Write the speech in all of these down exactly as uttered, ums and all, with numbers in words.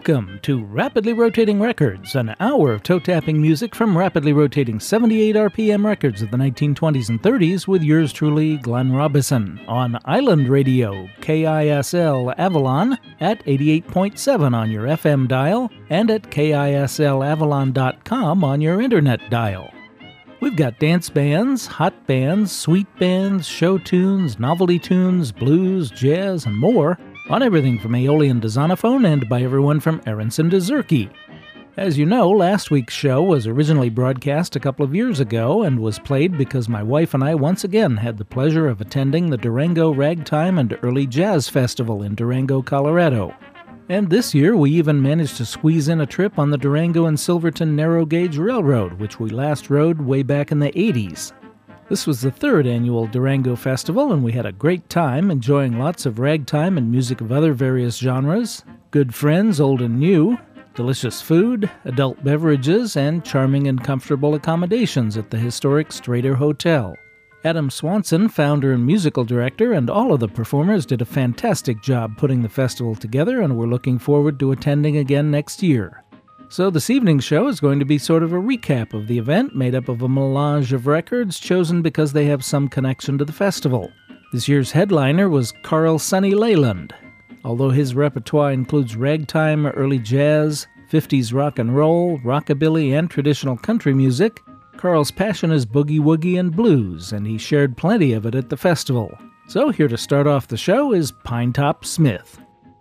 Welcome to Rapidly Rotating Records, an hour of toe-tapping music from rapidly rotating seventy-eight R P M records of the nineteen twenties and thirties with yours truly, Glenn Robison, on Island Radio, K I S L Avalon, at eighty-eight point seven on your F M dial, and at K I S L avalon dot com on your internet dial. We've got dance bands, hot bands, sweet bands, show tunes, novelty tunes, blues, jazz, and more, on everything from Aeolian to Zonophone and by everyone from Aronson to Zurke. As you know, last week's show was originally broadcast a couple of years ago and was played because my wife and I once again had the pleasure of attending the Durango Ragtime and Early Jazz Festival in Durango, Colorado. And this year we even managed to squeeze in a trip on the Durango and Silverton Narrow Gauge Railroad, which we last rode way back in the eighties. This was the third annual Durango Festival, and we had a great time enjoying lots of ragtime and music of other various genres, good friends, old and new, delicious food, adult beverages, and charming and comfortable accommodations at the historic Strader Hotel. Adam Swanson, founder and musical director, and all of the performers did a fantastic job putting the festival together, and we're looking forward to attending again next year. So this evening's show is going to be sort of a recap of the event, made up of a melange of records chosen because they have some connection to the festival. This year's headliner was Carl Sonny Leyland. Although his repertoire includes ragtime, early jazz, fifties rock and roll, rockabilly, and traditional country music, Carl's passion is boogie-woogie and blues, and he shared plenty of it at the festival. So here to start off the show is Pinetop Smith.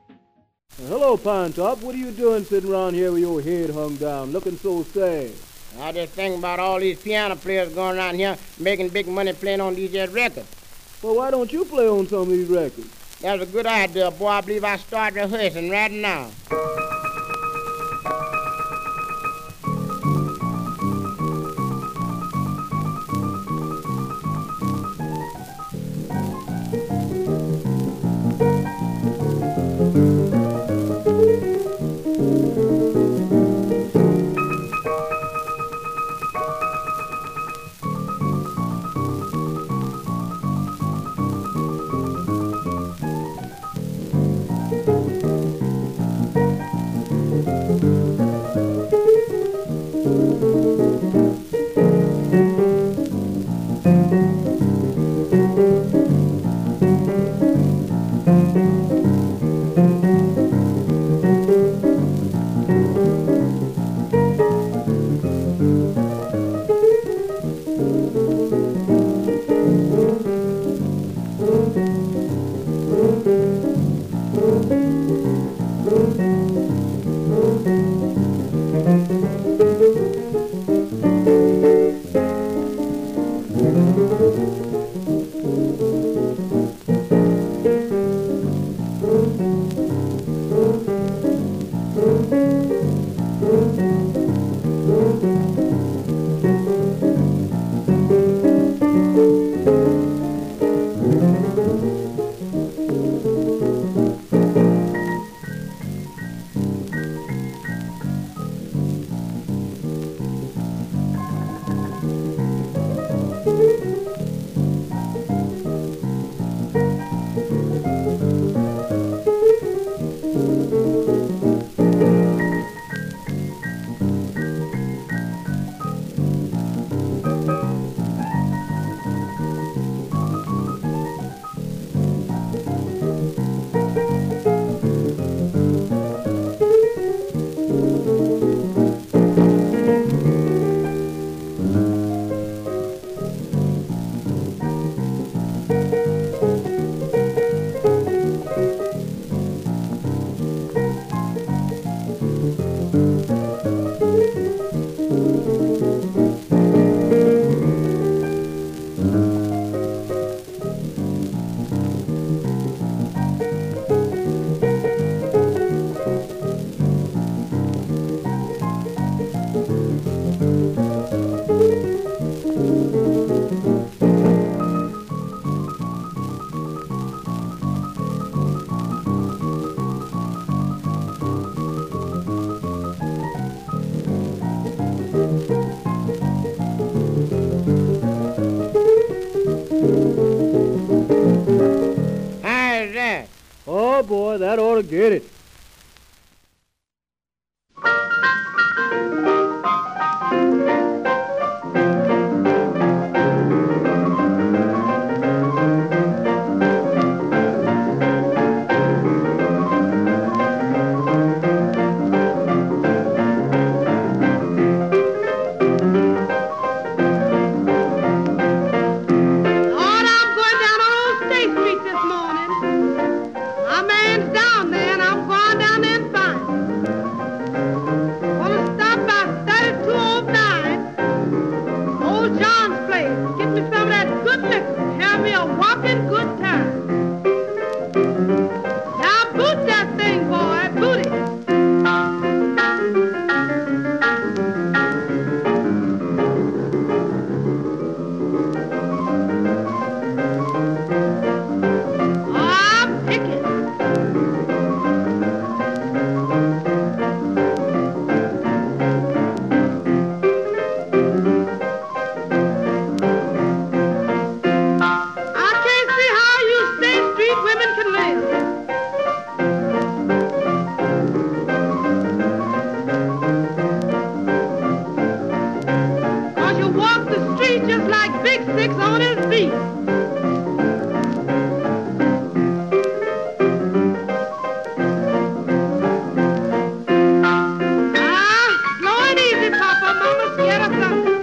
Hello, Pinetop. What are you doing sitting around here with your head hung down, looking so sad? I just think about all these piano players going around here making big money playing on these here records. Well, why don't you play on some of these records? That's a good idea, boy. I believe I start rehearsing right now. boy, that ought to get it. me. Ah, slow and easy, Papa. Mama's scared of something.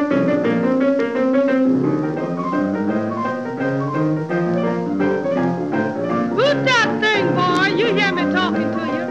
Boot that thing, boy. You hear me talking to you.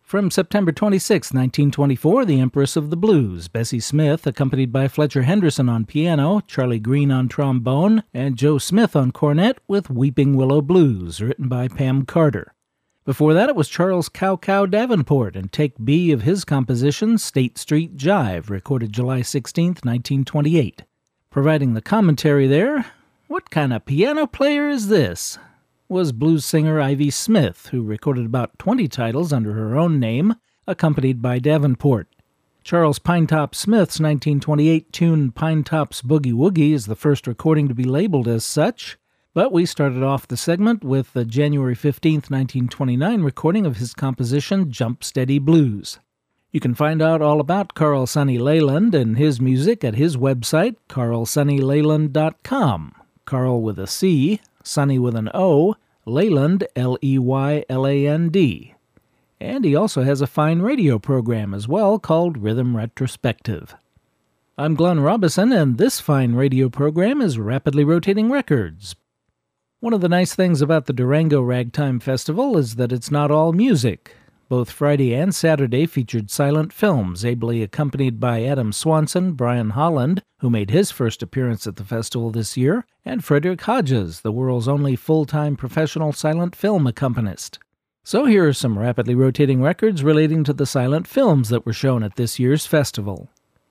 From September twenty-sixth, nineteen twenty-four, the Empress of the Blues, Bessie Smith, accompanied by Fletcher Henderson on piano, Charlie Green on trombone, and Joe Smith on cornet with Weeping Willow Blues, written by Pam Carter. Before that, it was Charles Cow Cow Davenport and Take B of his composition, State Street Jive, recorded July sixteenth, nineteen twenty-eight. Providing the commentary there, what kind of piano player is this? Was blues singer Ivy Smith, who recorded about twenty titles under her own name, accompanied by Davenport. Charles Pinetop Smith's nineteen twenty-eight tune Pinetop's Boogie Woogie is the first recording to be labeled as such, but we started off the segment with the January fifteenth, nineteen twenty-nine recording of his composition Jump Steady Blues. You can find out all about Carl Sonny Leyland and his music at his website, carl sonny leyland dot com. Carl with a C, Sonny with an O, Leyland, L E Y L A N D. And he also has a fine radio program as well called Rhythm Retrospective. I'm Glenn Robison, and this fine radio program is Rapidly Rotating Records. One of the nice things about the Durango Ragtime Festival is that it's not all music. Both Friday and Saturday featured silent films, ably accompanied by Adam Swanson, Brian Holland, who made his first appearance at the festival this year, and Frederick Hodges, the world's only full-time professional silent film accompanist. So here are some rapidly rotating records relating to the silent films that were shown at this year's festival.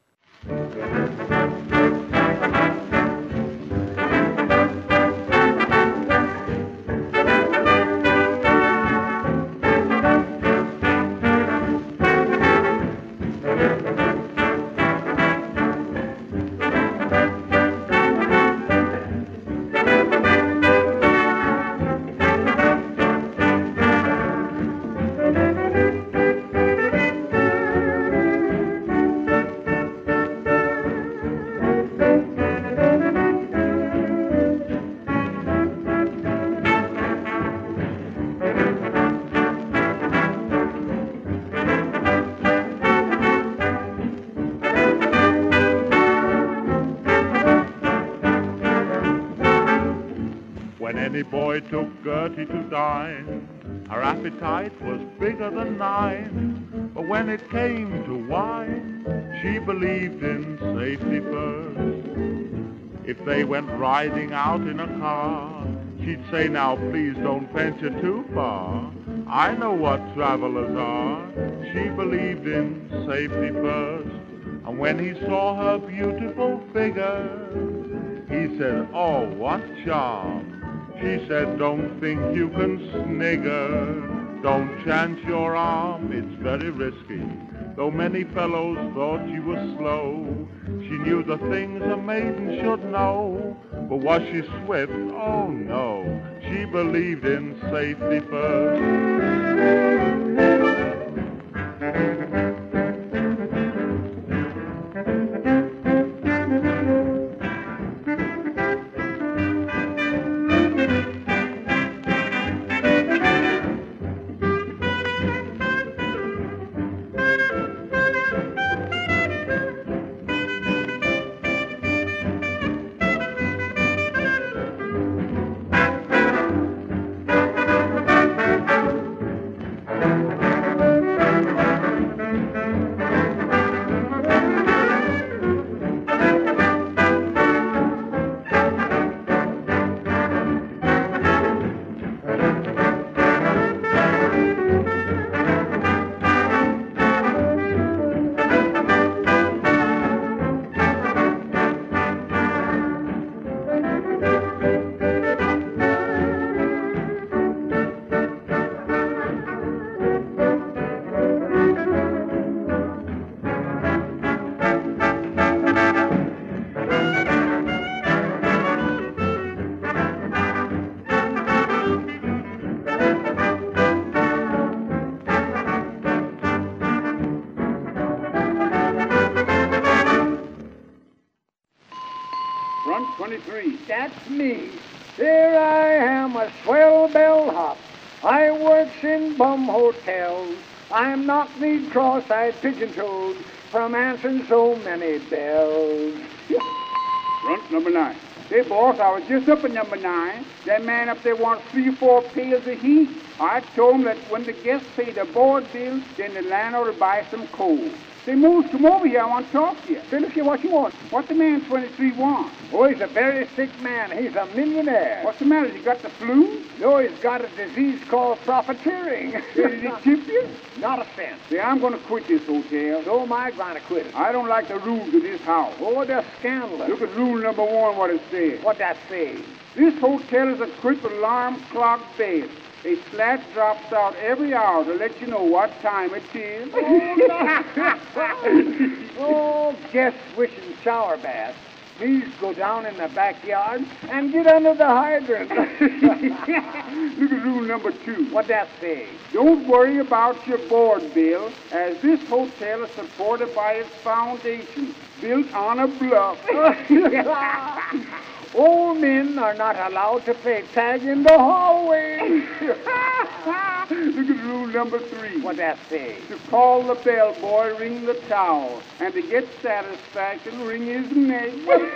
Took Gertie to dine. Her appetite was bigger than nine, but when it came to wine, she believed in safety first. If they went riding out in a car, she'd say, now please don't venture too far. I know what travelers are. She believed in safety first. And when he saw her beautiful figure, he said, oh, what charm. She said, don't think you can snigger. Don't chance your arm, it's very risky. Though many fellows thought she was slow, she knew the things a maiden should know. But was she swift? Oh no, she believed in safety first. twenty-three. That's me. Here I am, a swell bellhop. I works in bum hotels. I'm knock-kneed, cross-eyed, pigeon-toed from answering so many bells. Front number nine. Hey, boss, I was just up at number nine. That man up there wants three or four pails of heat. I told him that when the guests pay the board bill, then the landlord will buy some coal. Say, Moose, come over here. I want to talk to you. Finish you what you want. What the man twenty-three want? Oh, he's a very sick man. He's a millionaire. What's the matter? He got the flu? No, he's got a disease called profiteering. Did he tip you? Not a cent. Say, I'm going to quit this hotel. So am I going to quit it. I don't like the rules of this house. Oh, they're scandalous. Look at rule number one, what it says. What that say? This hotel is equipped with alarm clock bed. A flash drops out every hour to let you know what time it is. Oh, guests wishing shower bath. Please go down in the backyard and get under the hydrant. Look at rule number two. What that say? Don't worry about your board bill, as this hotel is supported by its foundation, built on a bluff. Old men are not allowed to play tag in the hallway. Look at rule number three. What that say? To call the bellboy, ring the towel, and to get satisfaction, ring his neck.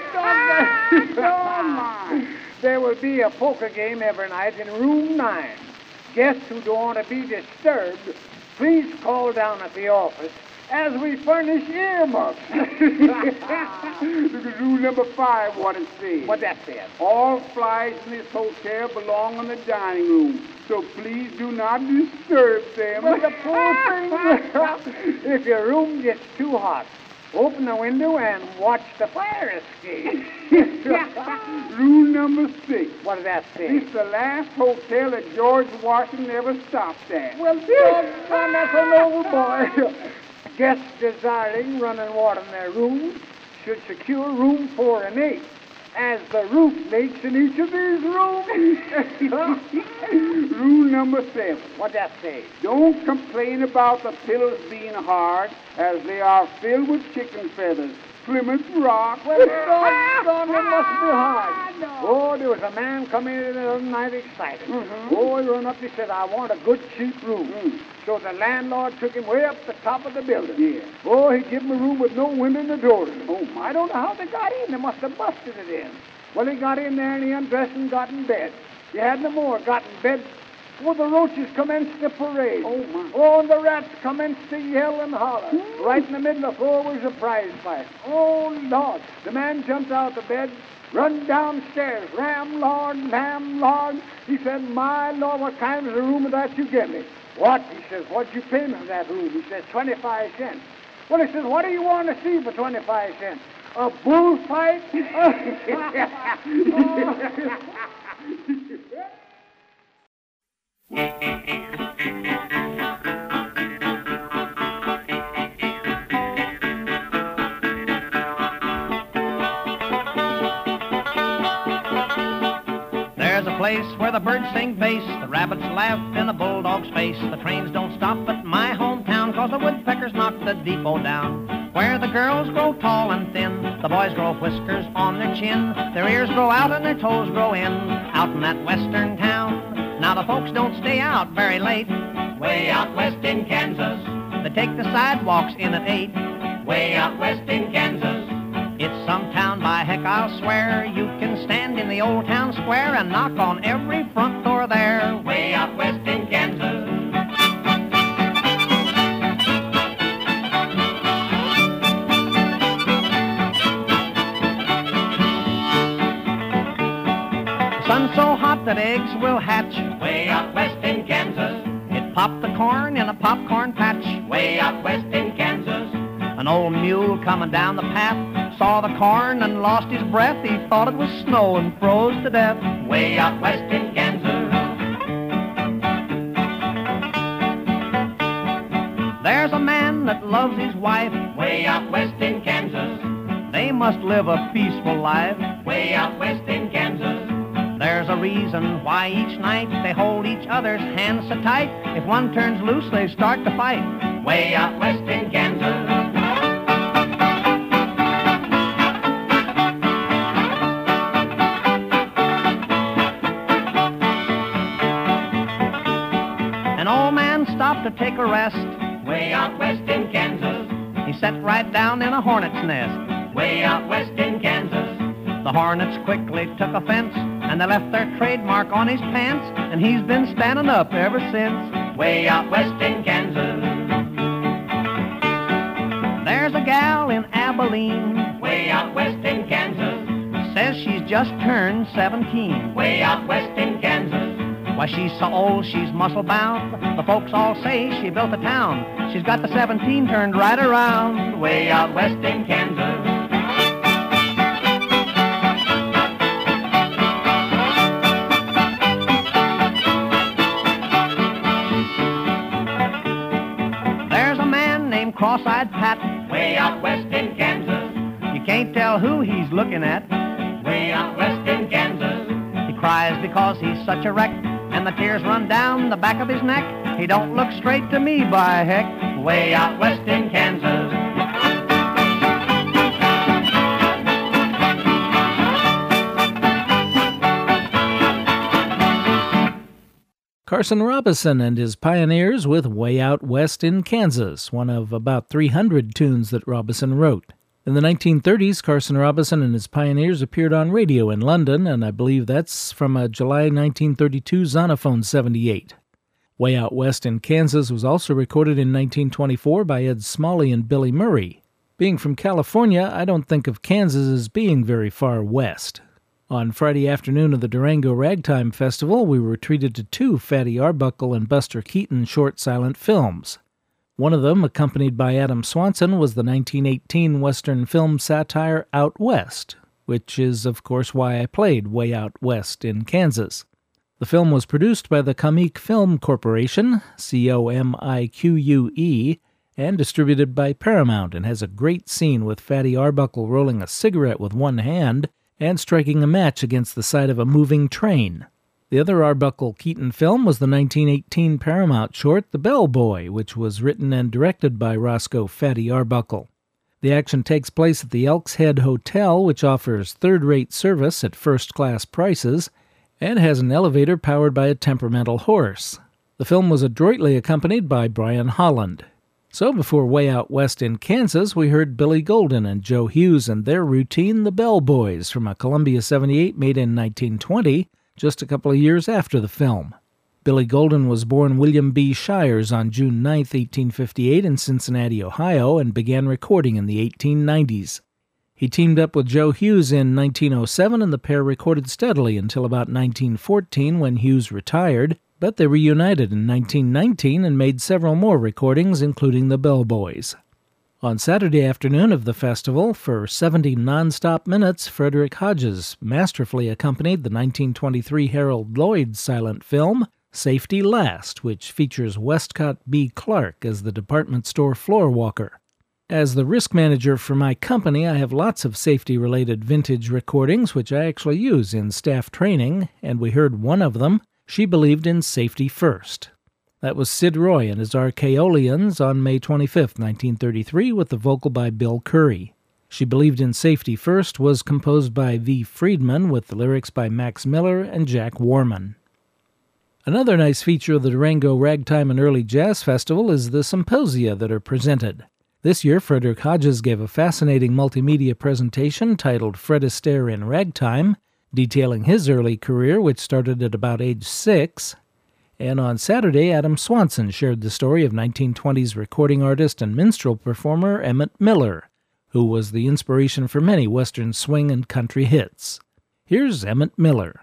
Oh, my. There will be a poker game every night in room nine. Guests who don't want to be disturbed, please call down at the office, as we furnish earmuffs. Look at rule number five, what it says. What that says? All flies in this hotel belong in the dining room, so please do not disturb them. But the poor thing. If your room gets too hot, open the window and watch the fire escape. Rule number six. What does that say? This is the last hotel that George Washington ever stopped at. Well, son, that's a noble boy. Guests desiring running water in their rooms should secure room four and eight, as the roof leaks in each of these rooms. Rule number seven. What that say? Don't complain about the pillows being hard, as they are filled with chicken feathers. Plymouth Rock. Well, doggone, it must be hard. Oh, there was a man coming in the other night excited. Mm-hmm. Oh, he ran up, he said, I want a good cheap room. Mm. So the landlord took him way up the top of the building. Yeah. Oh, he gave him a room with no window in the door. Oh, my. I don't know how they got in. They must have busted it in. Well, he got in there and he undressed and got in bed. He had no more. Got in bed. Oh, the roaches commenced to parade. Oh, my. Oh, and the rats commenced to yell and holler. Mm. Right in the middle of the floor was a prize fight. Oh, Lord. The man jumped out of bed, run downstairs. Ram, Lord, lamb, Lord. He said, my Lord, what kind of a room is that you give me? What? He says, what'd you pay me for that room? He says, twenty-five cents. Well, he says, what do you want to see for twenty-five cents? A bullfight? There's a place where the birds sing bass, the rabbits laugh in the bulldog's face. The trains don't stop at my hometown, 'cause the woodpeckers knock the depot down. Where the girls grow tall and thin, the boys grow whiskers on their chin. Their ears grow out and their toes grow in, out in that western town. Now the folks don't stay out very late, way out west in Kansas. They take the sidewalks in at eight, way out west in Kansas. It's some town, by heck, I'll swear. You can stand in the old town square and knock on every front door there, way out west in Kansas. The sun's so hot that eggs will hatch, way out west in Kansas. It popped the corn in a popcorn patch, way out west in Kansas. An old mule coming down the path saw the corn and lost his breath. He thought it was snow and froze to death, way out west in Kansas. There's a man that loves his wife, way out west in Kansas. They must live a peaceful life, way out west in Kansas. There's a reason why each night they hold each other's hands so tight. If one turns loose, they start to fight, way out west in Kansas. Stopped to take a rest, way out west in Kansas. He sat right down in a hornet's nest, way out west in Kansas. The The Hornets quickly took offense, and they left their trademark on his pants, and he's been standing up ever since. Way out west in Kansas. There's a gal in Abilene, way out west in Kansas, says she's just turned seventeen, way out west in Kansas. Why, she's so old, she's muscle-bound. The folks all say she built a town. She's got the seventeen turned right around, way out west in Kansas. There's a man named Cross-Eyed Pat, way out west in Kansas. You can't tell who he's looking at, way out west in Kansas. He cries because he's such a wreck, and the tears run down the back of his neck. He don't look straight to me, by heck, way out west in Kansas. Carson Robison and his Pioneers with Way Out West in Kansas, one of about three hundred tunes that Robison wrote. In the nineteen thirties, Carson Robison and his Pioneers appeared on radio in London, and I believe that's from a July nineteen thirty-two Zonophone seventy-eight. Way Out West in Kansas was also recorded in nineteen twenty-four by Ed Smalley and Billy Murray. Being from California, I don't think of Kansas as being very far west. On Friday afternoon of the Durango Ragtime Festival, we were treated to two Fatty Arbuckle and Buster Keaton short silent films. One of them, accompanied by Adam Swanson, was the nineteen eighteen Western film satire Out West, which is, of course, why I played Way Out West in Kansas. The film was produced by the Comique Film Corporation, C O M I Q U E, and distributed by Paramount, and has a great scene with Fatty Arbuckle rolling a cigarette with one hand and striking a match against the side of a moving train. The other Arbuckle-Keaton film was the nineteen eighteen Paramount short The Bellboy, which was written and directed by Roscoe Fatty Arbuckle. The action takes place at the Elks Head Hotel, which offers third-rate service at first-class prices, and has an elevator powered by a temperamental horse. The film was adroitly accompanied by Brian Holland. So before Way Out West in Kansas, we heard Billy Golden and Joe Hughes and their routine The Bellboys from a Columbia seventy-eight made in nineteen twenty, just a couple of years after the film. Billy Golden was born William B. Shires on June ninth, eighteen fifty-eight in Cincinnati, Ohio, and began recording in the eighteen nineties. He teamed up with Joe Hughes in nineteen oh seven, and the pair recorded steadily until about nineteen fourteen when Hughes retired, but they reunited in nineteen nineteen and made several more recordings, including The Bellboys. On Saturday afternoon of the festival, for seventy non-stop minutes, Frederick Hodges masterfully accompanied the nineteen twenty-three Harold Lloyd silent film, Safety Last, which features Westcott B. Clark as the department store floor walker. As the risk manager for my company, I have lots of safety-related vintage recordings, which I actually use in staff training, and we heard one of them, She Believed in Safety First. That was Sid Roy and his Archaeolians on May twenty-fifth, nineteen thirty-three, with the vocal by Bill Curry. She Believed in Safety First was composed by V. Friedman, with the lyrics by Max Miller and Jack Warman. Another nice feature of the Durango Ragtime and Early Jazz Festival is the symposia that are presented. This year, Frederick Hodges gave a fascinating multimedia presentation titled Fred Astaire in Ragtime, detailing his early career, which started at about age six. And on Saturday, Adam Swanson shared the story of nineteen twenties recording artist and minstrel performer Emmett Miller, who was the inspiration for many Western swing and country hits. Here's Emmett Miller.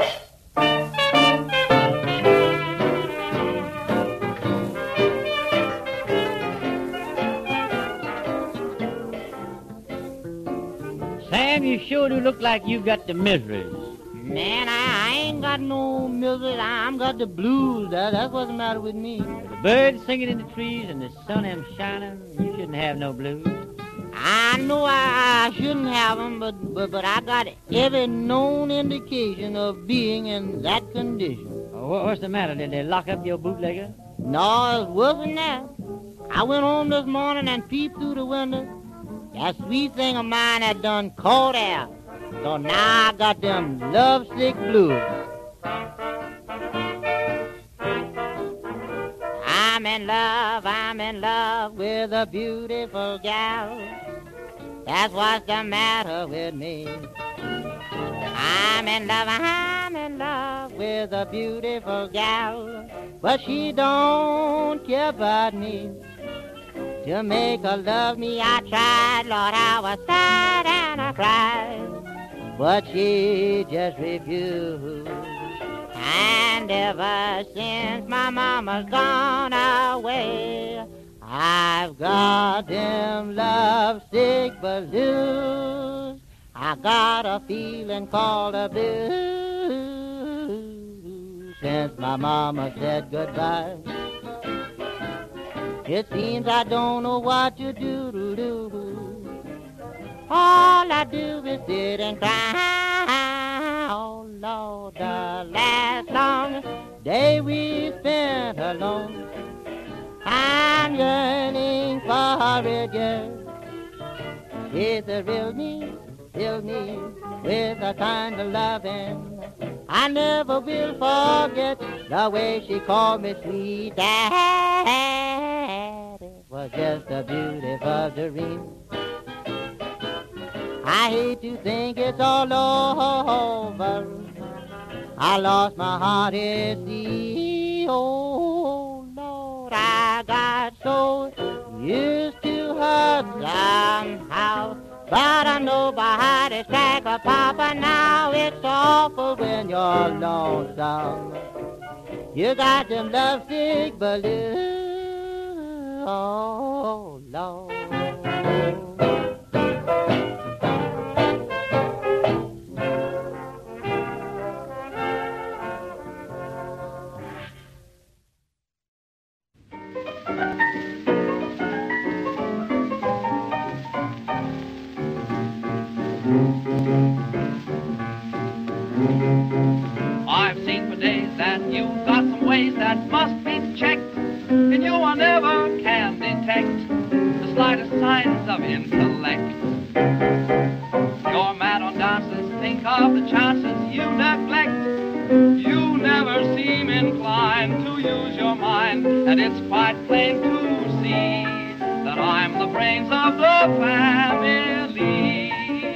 Sam, you sure do look like you got the miseries. Man, I, I ain't got no misery. I'm got the blues. That, that's what's the matter with me. The birds singing in the trees and the sun am shining. You shouldn't have no blues. I know I, I shouldn't have them, but, but but I got every known indication of being in that condition. Oh, what's the matter? Did they lock up your bootlegger? No, it's worse than that. I went home this morning and peeped through the window. That sweet thing of mine had done caught out. So now I got them lovesick blues. I'm in love, I'm in love with a beautiful gal. That's what's the matter with me. I'm in love, I'm in love with a beautiful gal, but she don't care about me. To make her love me, I tried, Lord, I was sad and I cried, but she just refused. And ever since my mama's gone away, I've got them lovesick blues. I got a feeling called a blues since my mama said goodbye. It seems I don't know what to do, do, do. All I do is sit and cry. Oh, Lord, the last long day we spent alone, I'm yearning for it, yes. It's a real me, fill me with a kind of loving. I never will forget the way she called me sweet Dad. It was just a beautiful dream. I hate to think it's all over. I lost my heart at sea. Oh, Lord, I got so used to her somehow. But I know by heart it's like a papa now. It's awful when you're lonesome. You got them lovesick blues. Oh, Lord. I've seen for days that you've got some ways that must be checked, and you will never can detect the slightest signs of intellect. You're mad on dances, think of the chances you neglect. You never seem inclined to use your mind, and it's quite plain to see that I'm the brains of the family.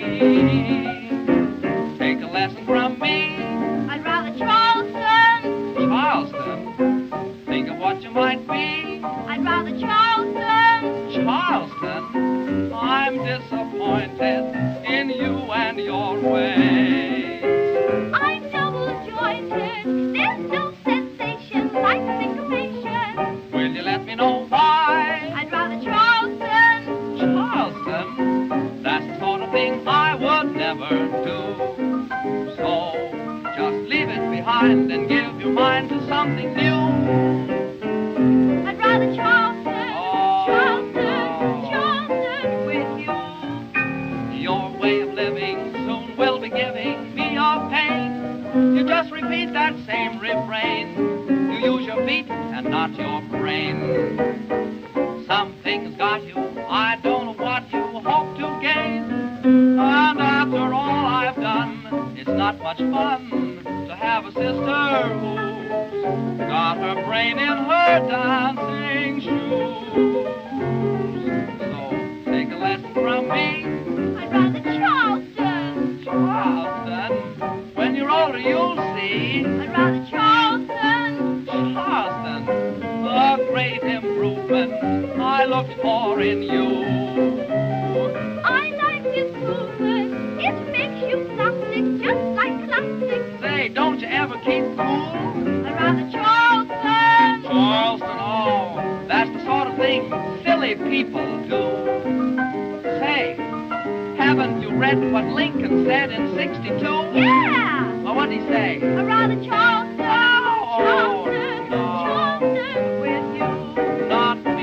Take a lesson from me. I'd rather Charleston. Charleston? Think of what you might be. I'd rather Charleston. Charleston? I'm disappointed in you and your ways. I'm double-jointed. There's no sensation like syncopation. Will you let me know why? I'd rather Charleston. Charleston? That's the sort of thing I would never do. So just leave it behind and give your mind to something new. I'd rather Charleston, oh, Charleston, oh. Charleston with you. Your way of living soon will be giving me your pain. You just repeat that same refrain. You use your feet and not your brain. Something's got you, I don't know what you hope to gain. And after all I've done, it's not much fun to have a sister who's got her brain in her dancing shoes. So take a lesson from me. I'd rather Charleston. Charleston? When you're older you'll see. I'd rather Charleston. Charleston, the great improvement I looked for in you. I like this movement. It makes you plastic, just like classic. Say, don't you ever keep cool? I'd rather Charleston. Charleston, oh, that's the sort of thing silly people do. Say, haven't you read what Lincoln said in sixty-two? Yeah! Well, what'd he say? I'd rather Charleston. Oh, Charleston, no. Charleston with you. Not me.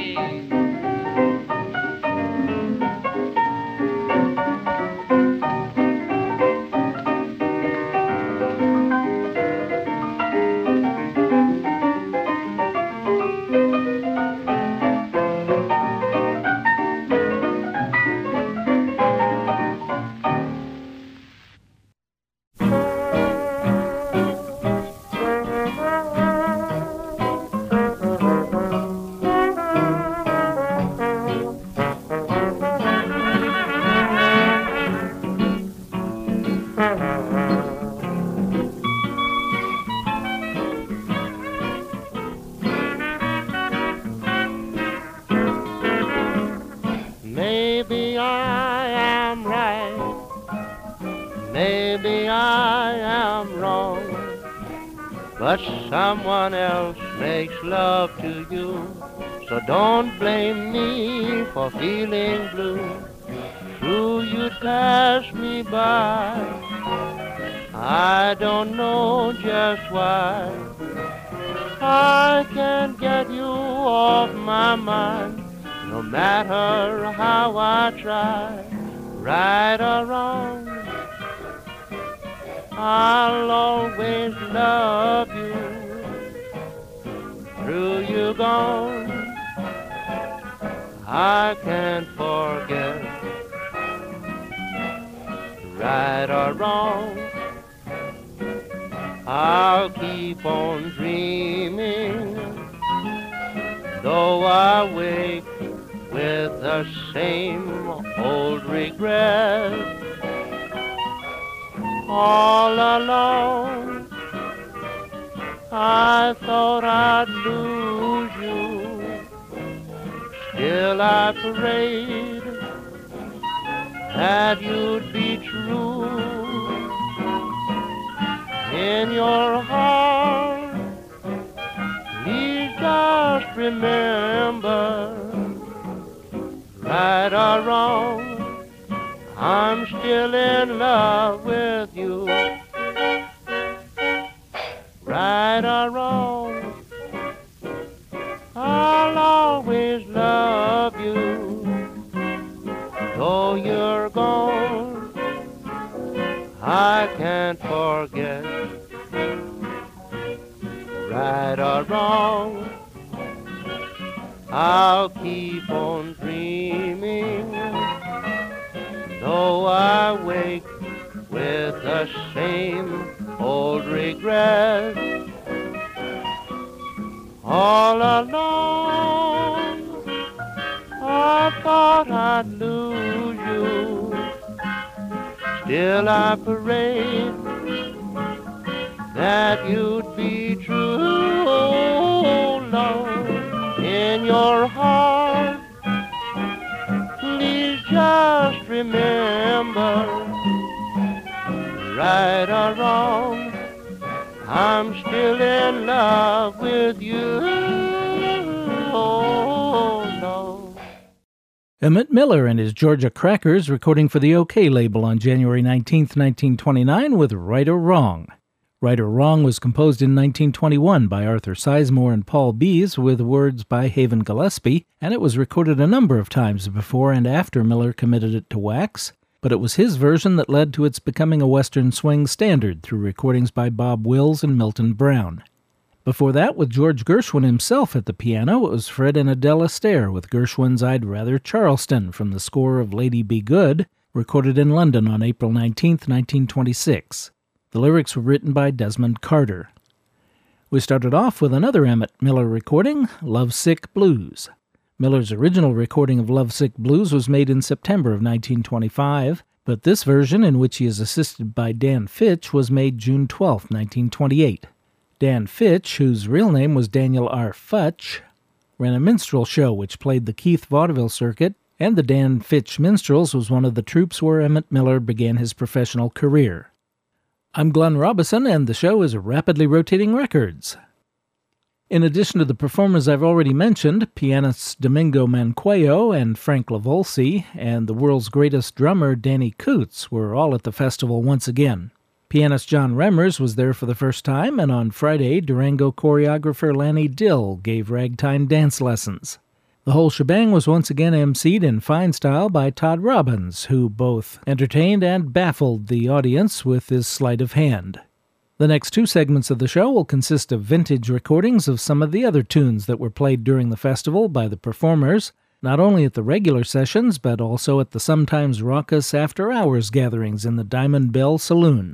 I am wrong, but someone else makes love to you. So don't blame me for feeling blue. True, you'd pass me by. I don't know just why. I can't get you off my mind, no matter how I try. Right or wrong, I'll always love you. Through you gone, I can't forget. Right or wrong, I'll keep on dreaming, though I wake with the same old regret. All alone, I thought I'd lose you. Still I prayed that you'd be true. In your heart, please just remember, right or wrong, I'm still in love with you. Right or wrong, I'll always love you. Though you're gone, I can't forget. Right or wrong, I'll keep on dreaming, though I wake with the same old regret. All along, I thought I'd lose you. Still I prayed that you'd be true. Oh, Lord, in your heart, please just remember, right or wrong, I'm still in love with you. Oh, no. Emmett Miller and his Georgia Crackers recording for the OK label on January nineteenth, nineteen twenty-nine with Right or Wrong. Right or Wrong was composed in nineteen twenty-one by Arthur Sizemore and Paul Bees with words by Haven Gillespie, and it was recorded a number of times before and after Miller committed it to wax, but it was his version that led to its becoming a Western swing standard through recordings by Bob Wills and Milton Brown. Before that, with George Gershwin himself at the piano, it was Fred and Adele Astaire with Gershwin's I'd Rather Charleston from the score of Lady Be Good, recorded in London on April nineteenth, nineteen twenty-six. The lyrics were written by Desmond Carter. We started off with another Emmett Miller recording, Lovesick Blues. Miller's original recording of Lovesick Blues was made in September of nineteen twenty-five, but this version, in which he is assisted by Dan Fitch, was made June twelfth, nineteen twenty-eight. Dan Fitch, whose real name was Daniel R. Futch, ran a minstrel show which played the Keith vaudeville circuit, and the Dan Fitch Minstrels was one of the troupes where Emmett Miller began his professional career. I'm Glenn Robison, and the show is Rapidly Rotating Records. In addition to the performers I've already mentioned, pianists Domingo Mancuello and Frank Lavolsi, and the world's greatest drummer Danny Coots were all at the festival once again. Pianist John Remmers was there for the first time, and on Friday, Durango choreographer Lanny Dill gave ragtime dance lessons. The whole shebang was once again emceed in fine style by Todd Robbins, who both entertained and baffled the audience with his sleight of hand. The next two segments of the show will consist of vintage recordings of some of the other tunes that were played during the festival by the performers, not only at the regular sessions, but also at the sometimes raucous after-hours gatherings in the Diamond Bell Saloon.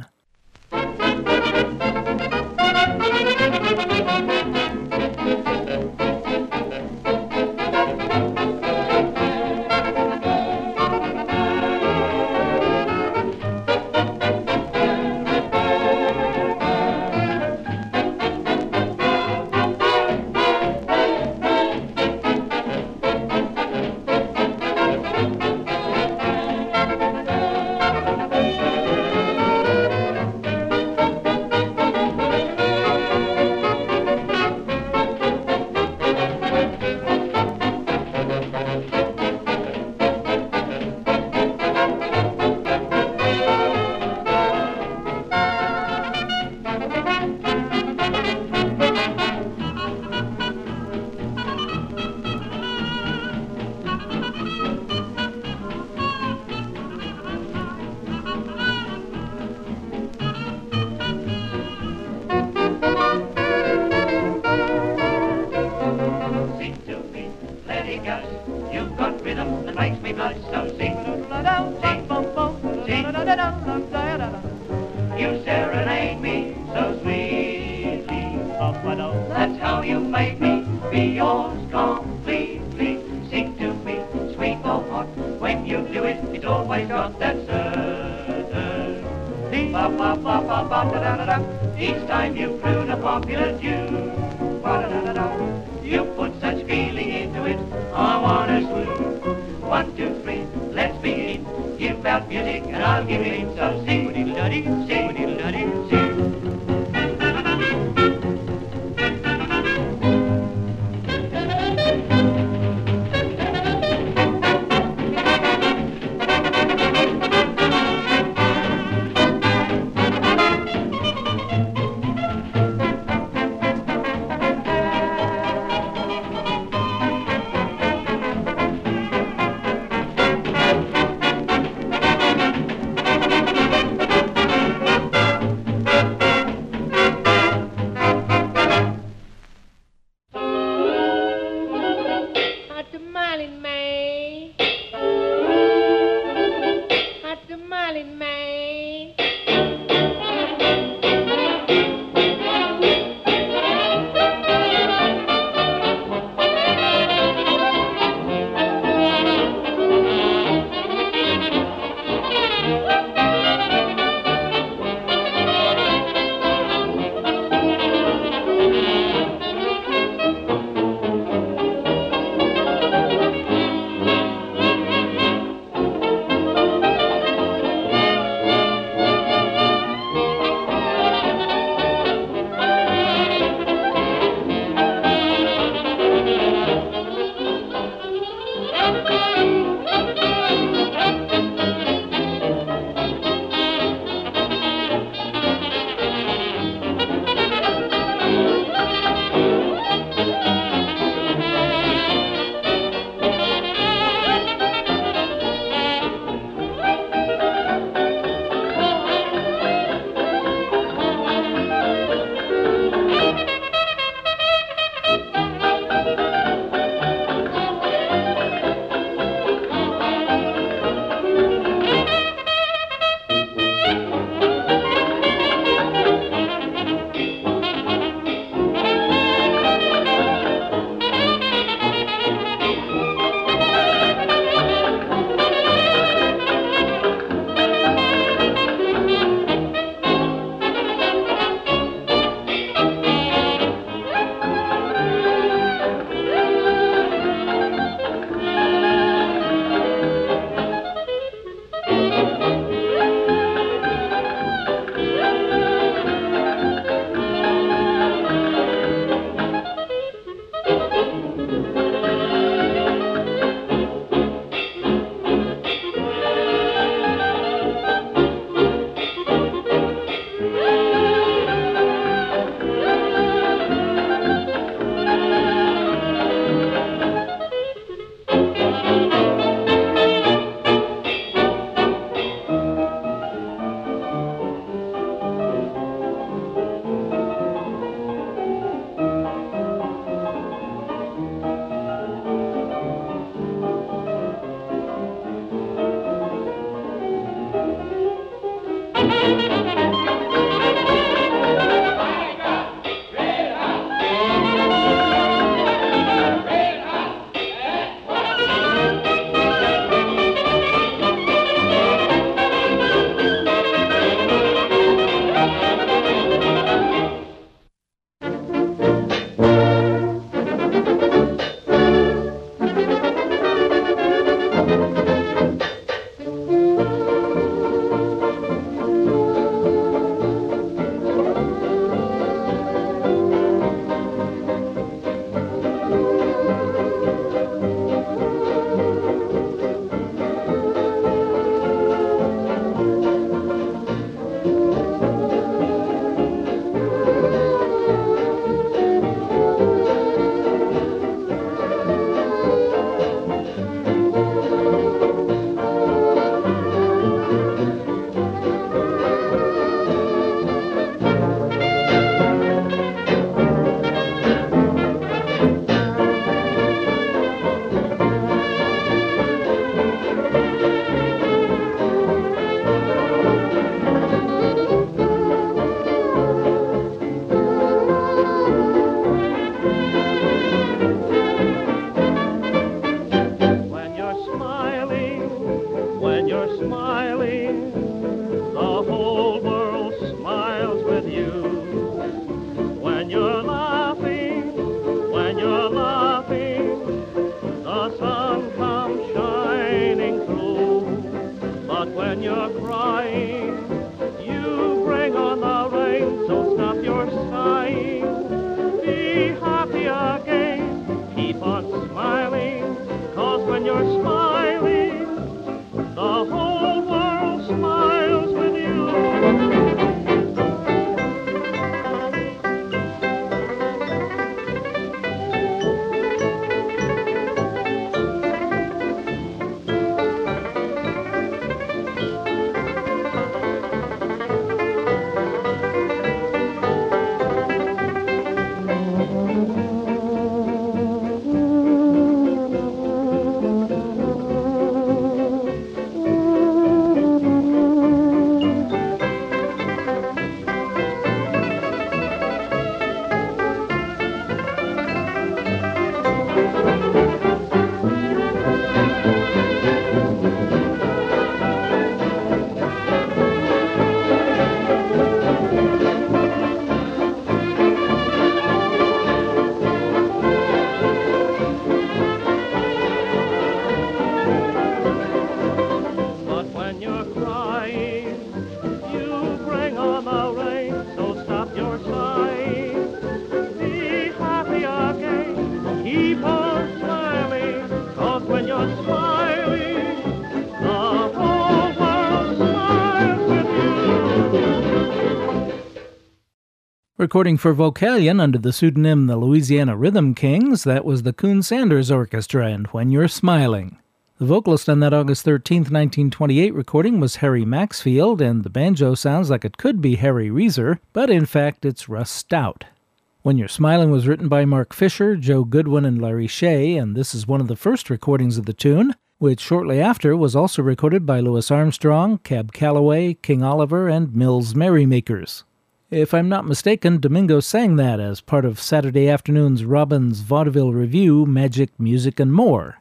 serenade me so sweetly. That's how you made me be yours completely. Sing to me, sweet or hot, when you do it, it's always got that certain. Ba ba ba ba ba da da da da. Each time you croon a popular tune, ba da da da da. You put such feeling into it, I wanna swoon. One, two, three, let's begin. Give out music and I'll give in. So sing, diddle-duddy, sing, diddle-duddy, sing. with you. When you're laughing, when you're laughing, the sun comes shining through. But when you're crying, you bring on the rain, so stop your sighing. Be happy again, keep on smiling, 'cause when you're smiling, the whole world smiles with you. Recording for Vocalion under the pseudonym the Louisiana Rhythm Kings, that was the Coon Sanders Orchestra and When You're Smiling. The vocalist on that August thirteenth, nineteen twenty-eight recording was Harry Maxfield, and the banjo sounds like it could be Harry Reeser, but in fact it's Russ Stout. When You're Smiling was written by Mark Fisher, Joe Goodwin, and Larry Shea, and this is one of the first recordings of the tune, which shortly after was also recorded by Louis Armstrong, Cab Calloway, King Oliver, and Mills Merrymakers. If I'm not mistaken, Domingo sang that as part of Saturday afternoon's Robbins Vaudeville Review, Magic, Music, and More.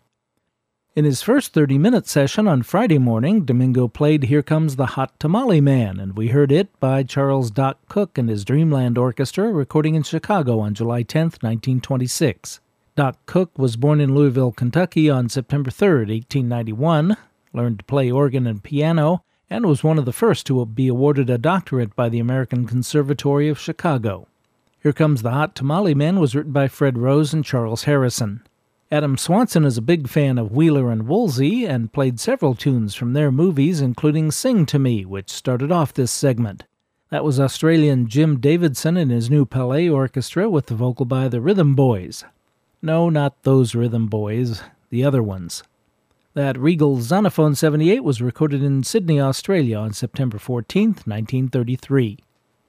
In his first thirty-minute session on Friday morning, Domingo played Here Comes the Hot Tamale Man, and we heard it by Charles Doc Cook and his Dreamland Orchestra, recording in Chicago on July tenth, nineteen twenty-six. Doc Cook was born in Louisville, Kentucky on September third, eighteen ninety-one, learned to play organ and piano, and was one of the first to be awarded a doctorate by the American Conservatory of Chicago. Here Comes the Hot Tamale Man was written by Fred Rose and Charles Harrison. Adam Swanson is a big fan of Wheeler and Woolsey and played several tunes from their movies, including Sing to Me, which started off this segment. That was Australian Jim Davidson and his new Palais Orchestra with the vocal by the Rhythm Boys. No, not those Rhythm Boys, the other ones. That Regal Zonophone seventy-eight was recorded in Sydney, Australia on September fourteenth, nineteen thirty-three.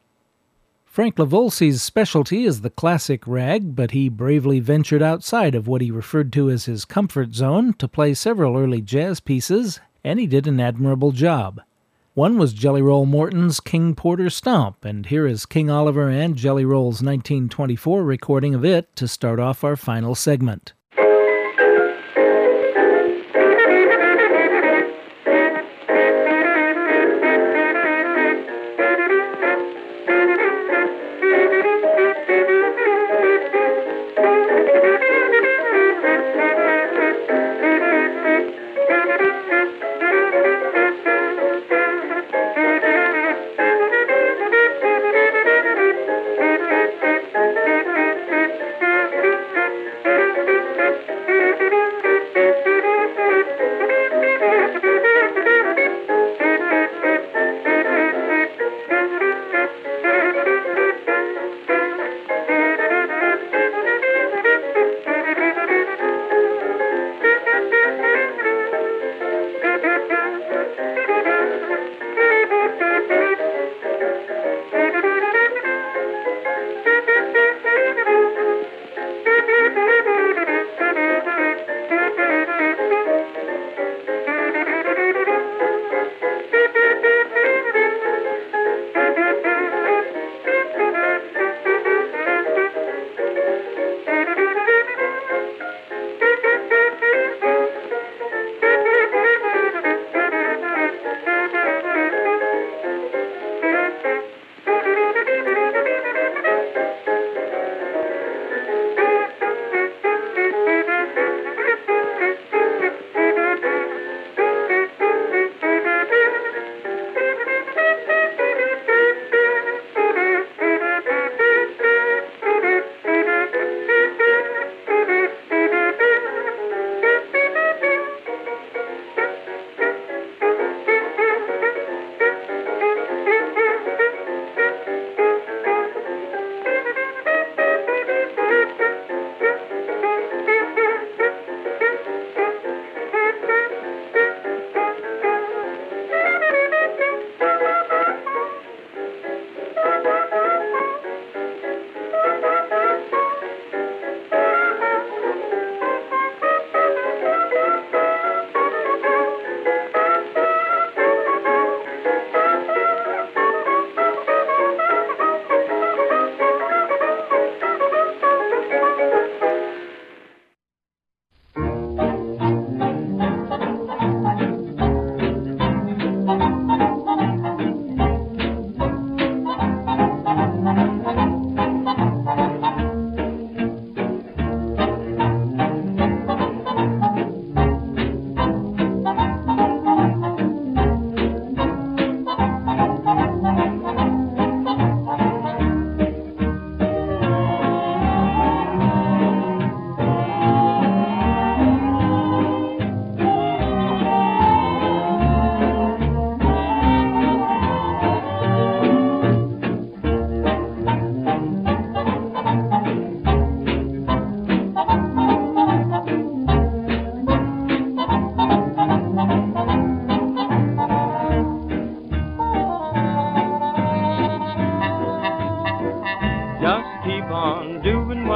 Frank Lavolsi's specialty is the classic rag, but he bravely ventured outside of what he referred to as his comfort zone to play several early jazz pieces, and he did an admirable job. One was Jelly Roll Morton's King Porter Stomp, and here is King Oliver and Jelly Roll's nineteen twenty-four recording of it to start off our final segment.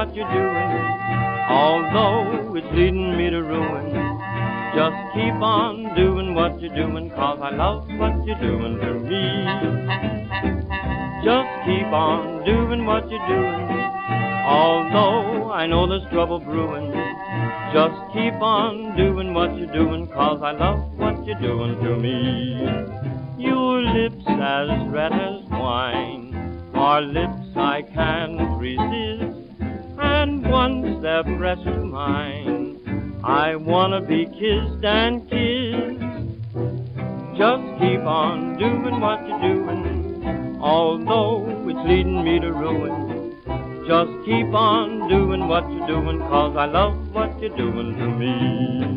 what you're doing, although it's leading me to ruin. Just keep on doing what you're doing, 'cause I love what you're doing to me. Just keep on doing what you're doing, although I know there's trouble brewing. Just keep on doing what you're doing, 'cause I love what you're doing to me. Your lips as red as wine are lips I can't resist, and once they're pressed to mine, I wanna be kissed and kissed. Just keep on doing what you're doing, although it's leading me to ruin. Just keep on doing what you're doing, 'cause I love what you're doing to me.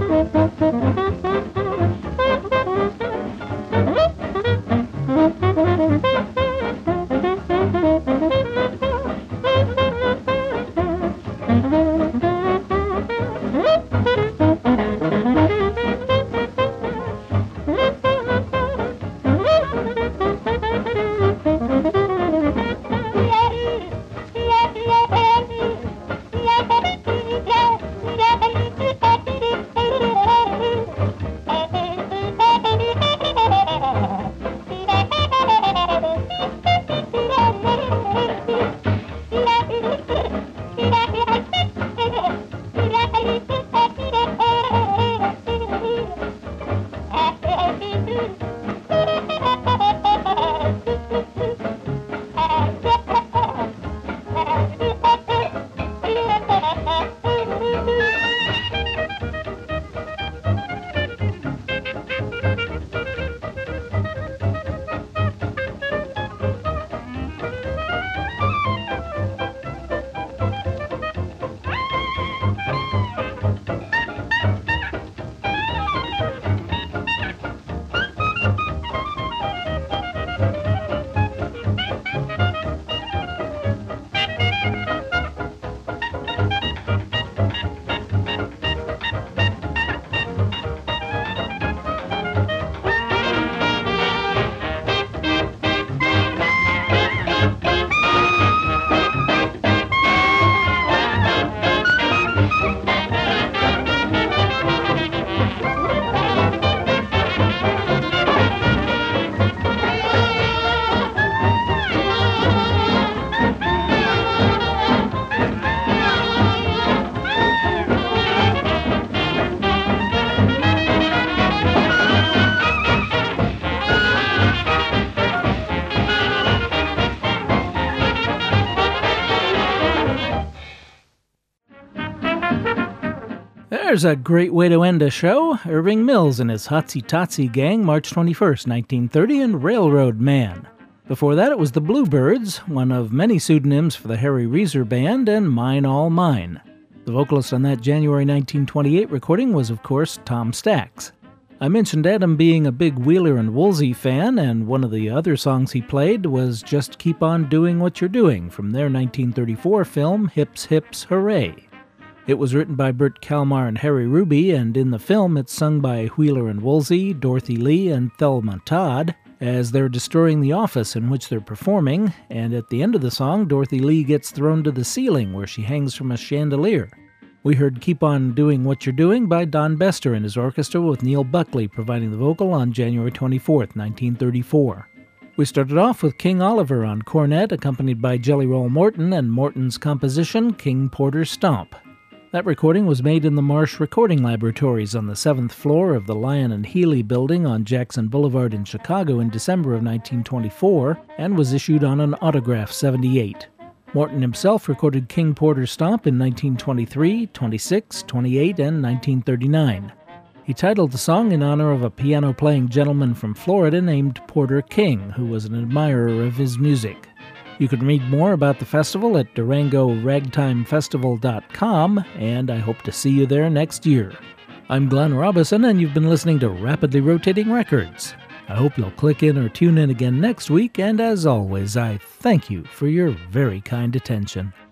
There's a great way to end a show. Irving Mills and his Hotsy Totsy Gang, March twenty-first, nineteen thirty, and Railroad Man. Before that, it was the Bluebirds, one of many pseudonyms for the Harry Reeser Band, and Mine All Mine. The vocalist on that January nineteen twenty-eight recording was, of course, Tom Stax. I mentioned Adam being a big Wheeler and Woolsey fan, and one of the other songs he played was Just Keep On Doing What You're Doing from their nineteen thirty-four film Hips Hips Hooray. It was written by Burt Kalmar and Harry Ruby, and in the film it's sung by Wheeler and Woolsey, Dorothy Lee, and Thelma Todd as they're destroying the office in which they're performing, and at the end of the song, Dorothy Lee gets thrown to the ceiling where she hangs from a chandelier. We heard Keep On Doing What You're Doing by Don Bester and his orchestra with Neil Buckley providing the vocal on January twenty-fourth, nineteen thirty-four. We started off with King Oliver on cornet, accompanied by Jelly Roll Morton and Morton's composition, King Porter Stomp. That recording was made in the Marsh Recording Laboratories on the seventh floor of the Lyon and Healy building on Jackson Boulevard in Chicago in December of nineteen twenty-four and was issued on an Autograph seventy-eight. Morton himself recorded King Porter Stomp in nineteen twenty-three, twenty-six, twenty-eight, and nineteen thirty-nine. He titled the song in honor of a piano-playing gentleman from Florida named Porter King, who was an admirer of his music. You can read more about the festival at Durango Ragtime Festival dot com, and I hope to see you there next year. I'm Glenn Robison, and you've been listening to Rapidly Rotating Records. I hope you'll click in or tune in again next week, and as always, I thank you for your very kind attention.